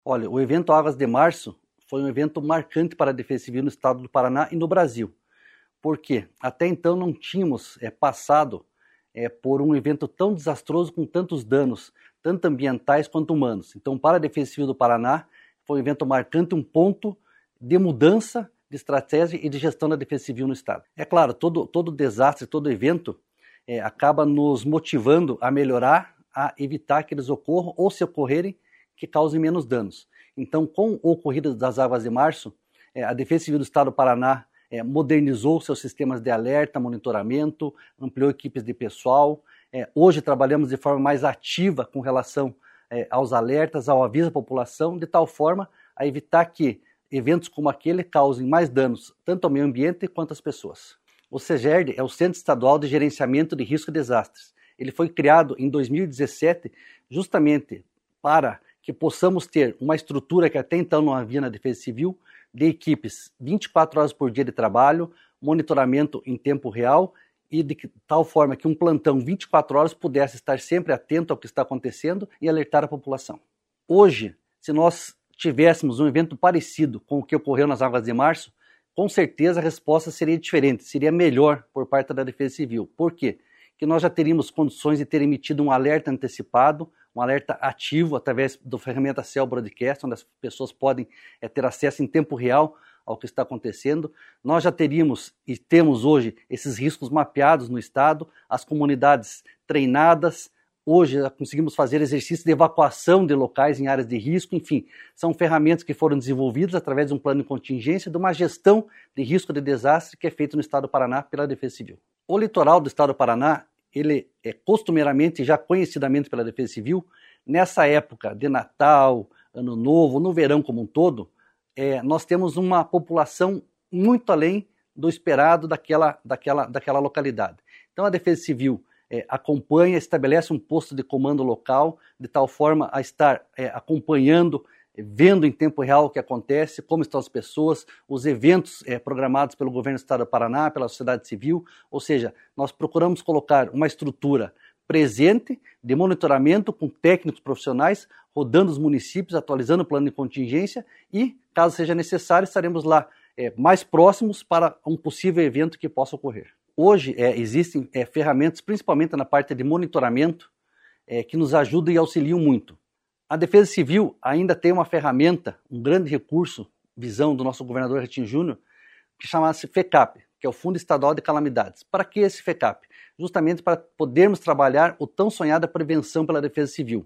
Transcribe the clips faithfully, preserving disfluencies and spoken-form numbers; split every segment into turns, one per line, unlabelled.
Olha, o evento Águas de Março foi um evento marcante para a Defesa Civil no estado do Paraná e no Brasil. Por quê? Até então não tínhamos é, passado é, por um evento tão desastroso com tantos danos, tanto ambientais quanto humanos. Então, para a Defesa Civil do Paraná, foi um evento marcante, um ponto de mudança de estratégia e de gestão da Defesa Civil no estado. É claro, todo, todo desastre, todo evento é, acaba nos motivando a melhorar, a evitar que eles ocorram ou, se ocorrerem, que causem menos danos. Então, com o ocorrido das Águas de Março, é, a Defesa Civil do Estado do Paraná é, modernizou seus sistemas de alerta, monitoramento, ampliou equipes de pessoal. É, hoje trabalhamos de forma mais ativa com relação é, aos alertas, ao aviso à população, de tal forma a evitar que eventos como aquele causem mais danos, tanto ao meio ambiente quanto às pessoas. O CEGERD é o Centro Estadual de Gerenciamento de Risco e Desastres. Ele foi criado em dois mil e dezessete justamente para que possamos ter uma estrutura que até então não havia na Defesa Civil, de equipes vinte e quatro horas por dia de trabalho, monitoramento em tempo real e de tal forma que um plantão vinte e quatro horas pudesse estar sempre atento ao que está acontecendo e alertar a população. Hoje, se nós tivéssemos um evento parecido com o que ocorreu nas Águas de Março, com certeza a resposta seria diferente, seria melhor por parte da Defesa Civil. Por quê? Que nós já teríamos condições de ter emitido um alerta antecipado, um alerta ativo através da ferramenta Cell Broadcast, onde as pessoas podem é, ter acesso em tempo real ao que está acontecendo. Nós já teríamos e temos hoje esses riscos mapeados no estado, as comunidades treinadas. Hoje já conseguimos fazer exercícios de evacuação de locais em áreas de risco, enfim, são ferramentas que foram desenvolvidas através de um plano de contingência, de uma gestão de risco de desastre que é feito no estado do Paraná pela Defesa Civil. O litoral do estado do Paraná, ele é costumeiramente, já conhecidamente pela Defesa Civil, nessa época de Natal, Ano Novo, no verão como um todo, é, nós temos uma população muito além do esperado daquela, daquela, daquela localidade. Então a Defesa Civil é, acompanha, estabelece um posto de comando local, de tal forma a estar é, acompanhando, vendo em tempo real o que acontece, como estão as pessoas, os eventos é, programados pelo governo do estado do Paraná, pela sociedade civil, ou seja, nós procuramos colocar uma estrutura presente de monitoramento com técnicos profissionais, rodando os municípios, atualizando o plano de contingência e, caso seja necessário, estaremos lá é, mais próximos para um possível evento que possa ocorrer. Hoje é, existem é, ferramentas, principalmente na parte de monitoramento, é, que nos ajudam e auxiliam muito. A Defesa Civil ainda tem uma ferramenta, um grande recurso, visão do nosso governador Ratinho Júnior, que chama-se FECAP, que é o Fundo Estadual de Calamidades. Para que esse FECAP? Justamente para podermos trabalhar o tão sonhada prevenção pela Defesa Civil.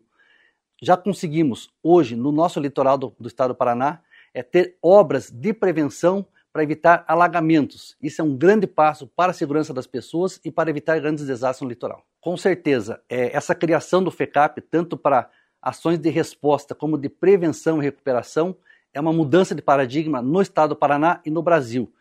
Já conseguimos, hoje, no nosso litoral do, do estado do Paraná, é ter obras de prevenção para evitar alagamentos. Isso é um grande passo para a segurança das pessoas e para evitar grandes desastres no litoral. Com certeza, é, essa criação do FECAP, tanto para ações de resposta como de prevenção e recuperação, é uma mudança de paradigma no estado do Paraná e no Brasil.